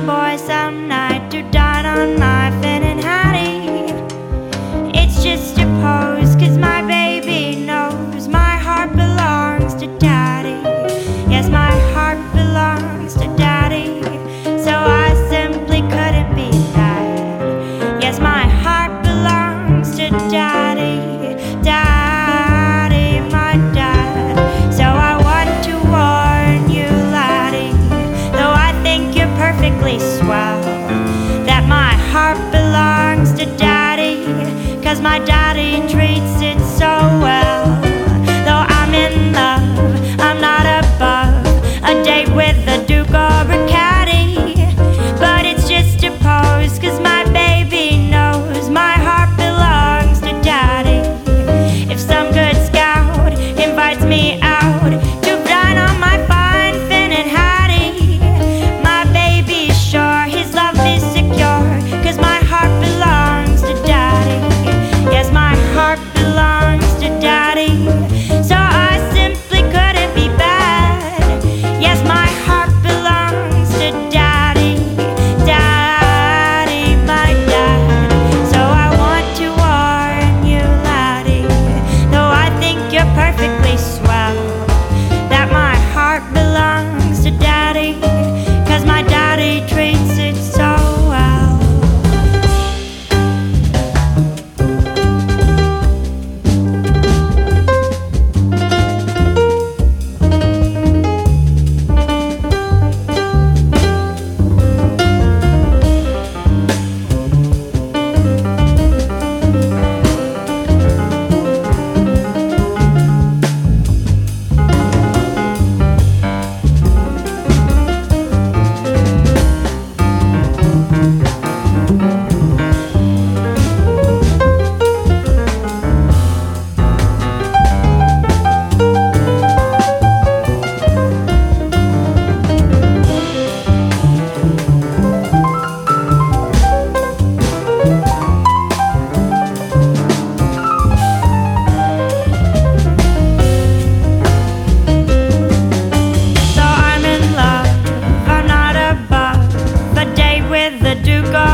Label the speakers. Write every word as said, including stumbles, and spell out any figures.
Speaker 1: boy some night to dine on my Finn and Hattie. It's just a pose, cause my baby knows my heart belongs to Daddy. Yes, my heart belongs to Daddy, so I simply couldn't be that. Yes, my heart belongs to Daddy, Daddy, my dad. So I want to warn you, laddie, though I think you're perfectly swell, that my heart belongs to Daddy, cause my daddy treats it so well. Though I'm in love, I'm not above a date with a duke or a caddy, but it's just a pose, cause my baby knows my heart belongs to Daddy. If some good scout invites me out to dine on my fine Finn and Hattie, my baby's sure his love is secure, cause my heart belongs to Daddy. Yes, my heart belongs to Daddy, so I simply couldn't be bad. Yes, my heart belongs to Daddy, Daddy, my dad. So I want to warn you, laddie, though I think you're perfectly swell, that my heart belongs to Daddy, cause my daddy treats it so well. So I'm in love, I'm not above a date with the Duke or